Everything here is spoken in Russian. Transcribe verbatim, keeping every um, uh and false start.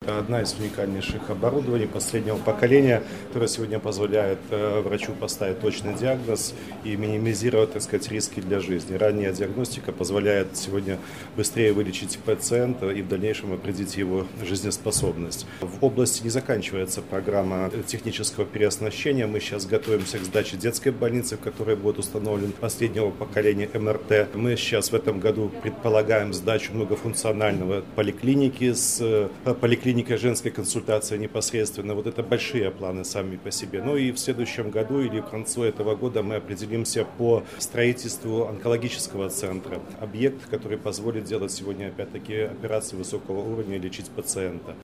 одна из уникальнейших оборудований последнего поколения, которое сегодня позволяет врачу поставить точный диагноз и минимизировать, так сказать, риски для жизни. Ранняя диагностика позволяет сегодня быстрее вылечить пациента и в дальнейшем определить его жизнеспособность. В области не заканчивается программа технического переоснащения. Мы сейчас готовимся к сдаче детской больницы, в которой будет установлен последнего поколения эм эр тэ. Мы сейчас в этом году предполагаем сдачу многофункционального поликлиники с поликлиникой женской консультации непосредственно. Вот это большие планы сами по себе. Ну и в следующем году или к концу этого года мы определимся по строительству онкологического центра. Объект, который позволит делать сегодня опять-таки операции высокого уровня и лечить пациента.